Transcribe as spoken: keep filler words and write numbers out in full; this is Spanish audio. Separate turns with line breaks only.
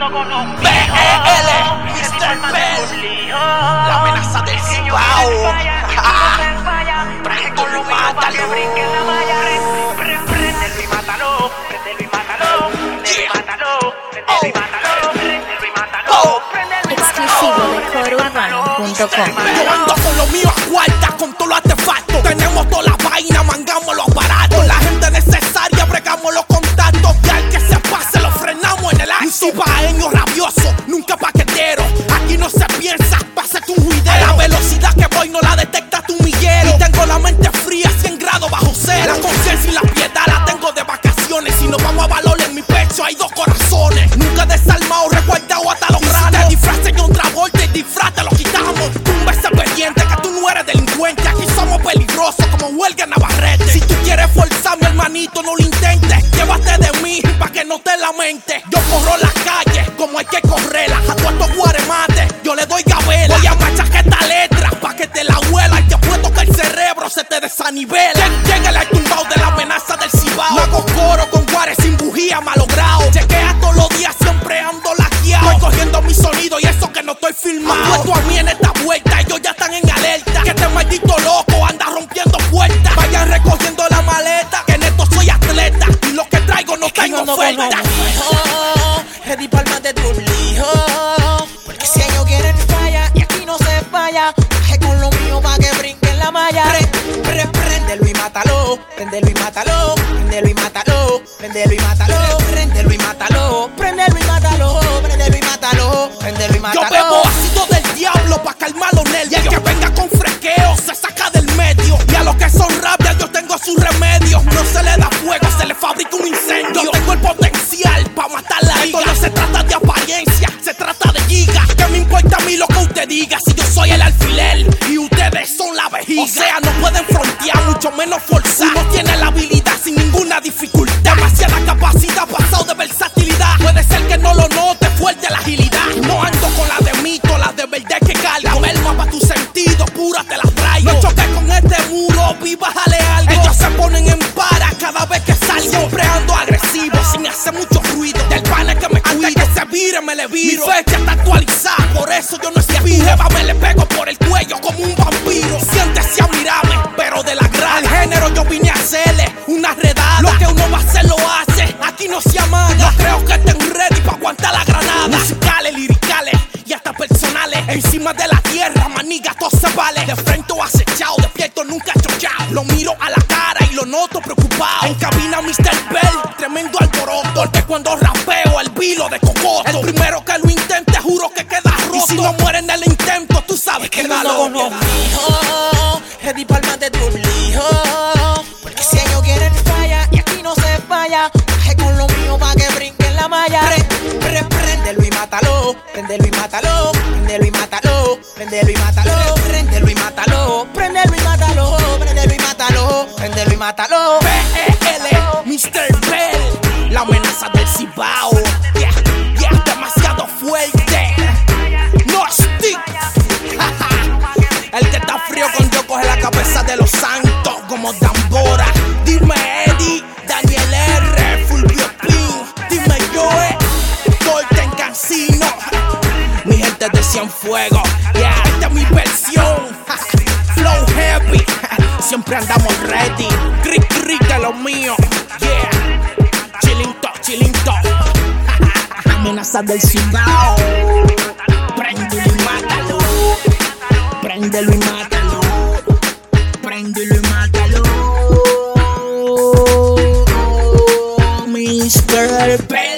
B E L, mister Bell, la amenaza del Cibao. Préndelo y mátalo. Préndelo y mátalo. Préndelo y mátalo. Préndelo y mátalo. Préndelo y mátalo. Préndelo y mátalo.
Exclusivo de coro urbano punto com.
Yo ando con lo mío a cuarta, con todo lo artefactos. Tenemos toda la vaina, mangamos los aparatos. La gente necesaria, bregamos los contactos. Y al que se pase lo frenamos en el acto. Un cibaeño rabioso, nunca paquetero. Aquí no se piensa, pásate un juidero. A la velocidad que voy no la detecta tu millero. Y tengo la mente fría, cien grados bajo cero. La conciencia y la piedad la tengo de vacaciones. Si nos vamos a valor en mi pecho hay dos corazones. Nunca desarmado, resguardado hasta los granos. Si te disfraces de otra vuelta y disfraz te lo quitamos. Tumba ese pendiente que tú no eres delincuente. Aquí somos peligrosos como huelga Navarrete. Si tú quieres forzarme, hermanito, no lo intentes. Llévate de mí pa' que no te lamentes. Yo corro las calles como hay que correrlas. A todos estos guaremates yo le doy gabela. Voy a machacar esta letra pa' que te la huela. Y te apuesto que el cerebro se te desanivela. Llega el tumbao de la amenaza del Cibao. No hago coro con guares sin bujía malogrado. Chequea todos los días, siempre ando laqueado. Estoy cogiendo mi sonido y eso que no estoy filmado. Puesto a mí en esta vuelta, ellos ya están en alerta. Que este maldito loco anda rompiendo puertas. Vayan recogiendo la maleta, que en esto soy atleta. Y lo que traigo no está en oferta.
Ready palma de tu lijo. Porque si ellos quieren falla y aquí no se falla. Baje con lo mío pa' que brinquen la malla. Pre, pre, préndelo y mátalo. Préndelo y mátalo. Préndelo y mátalo. Préndelo y mátalo. Préndelo y mátalo. Préndelo y mátalo. Préndelo y mátalo. Préndelo y mátalo.
Yo bebo ácido del diablo pa' calmar los nervios. Y el que venga con fresqueo se saca del medio. Y a los que son rabias yo tengo su remedio. No se le da fuego, se le fabrica un incendio. Yo tengo el potencial pa' matar la liga. Esto no se trata de apariencia, se trata de giga. ¿Qué me importa a mí lo que usted diga? Si yo soy el alfiler y ustedes son la vejiga. O sea, no pueden frontear, mucho menos forzar. Uno tiene la habilidad sin ninguna dificultad. Demasiada capacidad, pasado de versatilidad. Puede ser que no lo note, fuerte la agilidad. No ando con la de mito, la de verdad que cargo. La merma pa' tus sentidos, pura te la traigo. No choques con este muro, vi, bájale algo. Ellos se ponen en para cada vez que salgo. Siempre ando agresivo, sin hacer mucho ruido. Del pana que me cuide, que se vire, me le viro. Mi fecha está actualizada, por eso yo no aspiro. Jeva me le pego por el cuello como un vampiro. Siéntese a mirarme, pero de la grada. Al género yo vine a hacerle una redada. Lo que uno va a hacer lo hace, aquí no se amaga. No creo que estén ready pa' aguantar la granada. Musicales, liricales y hasta personales. Encima de la tierra, maniga, todo se vale. De frente o acechado, despierto, nunca chochado. Lo miro a la cara y lo noto preocupado. En cabina mister Bell, tremendo alboroto. Porque cuando rapeo el vilo de cocoto. El primero que lo intente, juro que queda roto. Y si no muere en el intento, tú sabes que da
no, no, no, mijo. Ready palma de tu lijo. Porque si ellos quieren falla y aquí no se falla. Baje con lo mío pa' que brinquen la malla. Pre, pre, préndelo y mátalo. Préndelo y mátalo. Préndelo y mátalo. Préndelo y mátalo. Préndelo y mátalo. Préndelo y mátalo. Préndelo y mátalo. Préndelo y mátalo.
B E L, mister Bell, la amenaza del Cibao. Yeah, yeah, demasiado fuerte. No stick. El que está frío con yo coge la cabeza de los santos como Dambora. Dime Eddie, Daniel R, Fulvio Pin. Dime Joe, Golden Cancino. Mi gente de Cienfuegos. Yeah, esta es mi versión. Flow heavy. Siempre andamos ready. Cric, cric de lo mío. Yeah. Chilinto, chilinto. Amenaza del Cibao. Préndelo y mátalo. Préndelo y mátalo. Préndelo y mátalo. mister Bell.